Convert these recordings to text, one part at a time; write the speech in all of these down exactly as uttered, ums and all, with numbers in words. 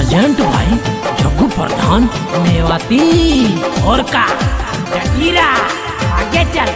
Present भाई जग्गू प्रधान मेवाती और का जगीरा आगे चल।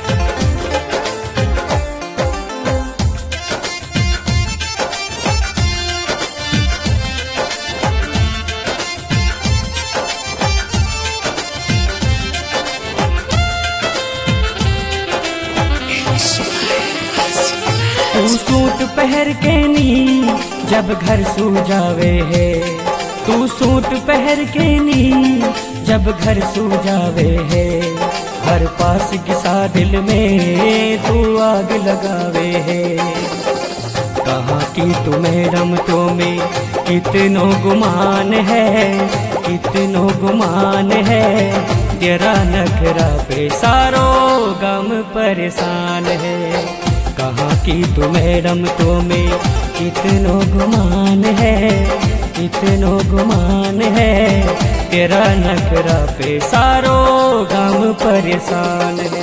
तू सूट पहर के नी जब घर सो जावे है, तू सूट पहर के नी जब घर सो जावे है, हर पास किसा दिल में तू आग लगावे है। कहाँ की तू मैडम तो में कितनो गुमान है, कितनो गुमान है, तेरा नखरा पे सारो गम परेशान है। कहाँ की तू मैडम तो में कितनो गुमान है, कितनो गुमान है, तेरा नखरा पे सारो गम परेशान है।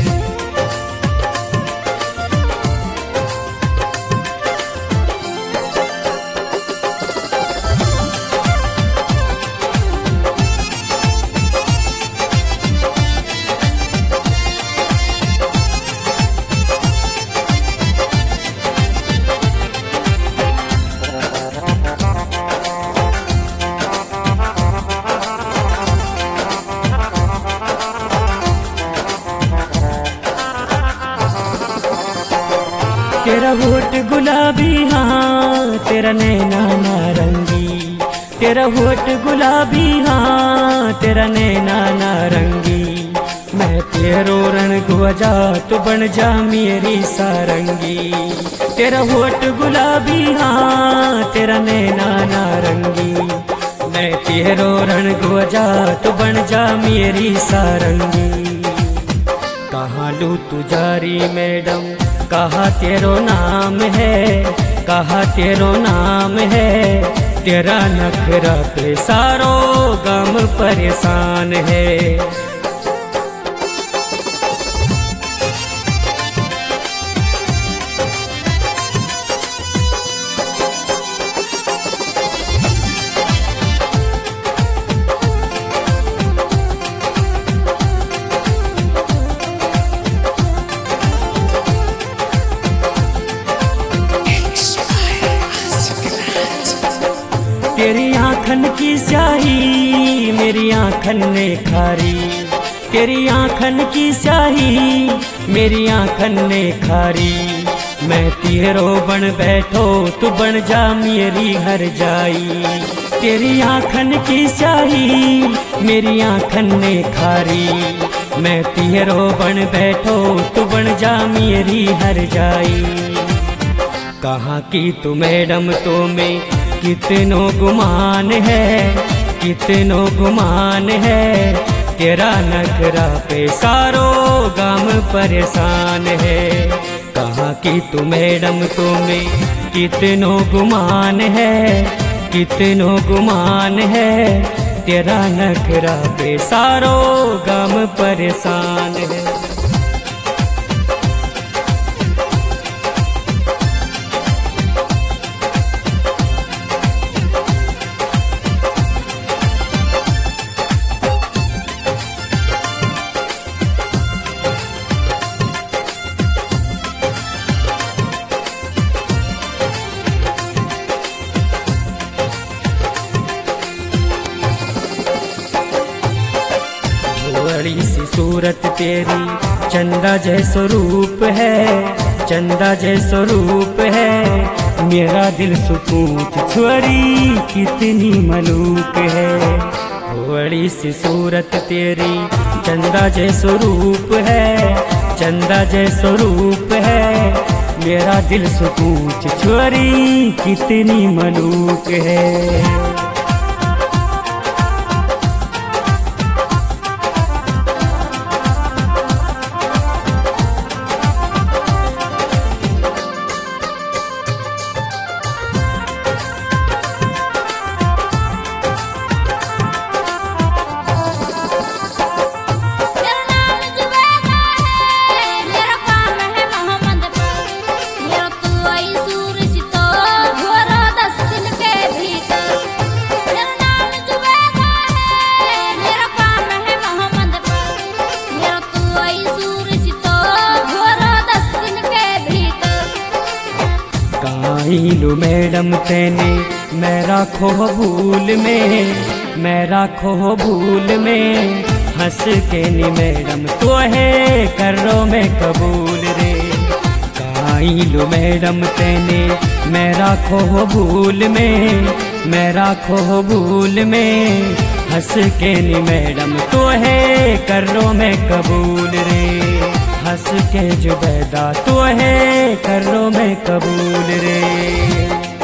तेरा होठ गुलाबी हाँ तेरा नैना नारंगी, तेरा होठ गुलाबी हाँ तेरा नैना नारंगी, मैं तेरो रण गुजा तू बन जा मेरी सारंगी। तेरा होठ गुलाबी हाँ तेरा नैना नारंगी, मैं तेरो रण गुजा तू बन जा मेरी सारंगी। कहाँ लू तू जारी मैडम कहा तेरो नाम है, कहा तेरो नाम है, तेरा नखरा पे सारो गम परेशान है। तेरी आँखन की स्याही मेरी आँखन ने खारी, तेरी आँखन की स्याही मेरी आँखन ने खारी, मैं तेरो बन बैठो तू बन जा मेरी हर जाई। तेरी आँखन की स्याही मेरी आँखन ने खारी, मैं तेरो बन बैठो तू बन जा मेरी हर जाई। कहाँ की तू मैडम तो में कितनो गुमान है, कितनो गुमान है, तेरा नखरा पे सारो गम परेशान है। कहाँ की तू मैडम तो में कितनो गुमान है, कितनो गुमान है, तेरा नखरा पे सारो गम परेशान है। बड़ी सी सूरत तेरी चंदा जैसा रूप है, चंदा जैसा रूप है, मेरा दिल सुकून छोड़ी कितनी मलूक है। बड़ी सी सूरत तेरी चंदा जैसा रूप है, चंदा जैसा रूप है, मेरा दिल सुकून छोड़ी कितनी मलूक है। सूरज तो घोरा दस दिन के भीतर काइलू मैडम तेने मैं राखो भूल में, मैं राखो भूल में हंस के नी मैडम तो है करो में कबूल रे। काइलू मैडम तेने मैं राखो भूल में, मैं राखो भूल में हंस के नी मैडम तो है करो में कबूल रे। हंस के जुबैदा तो है करो में कबूल रे।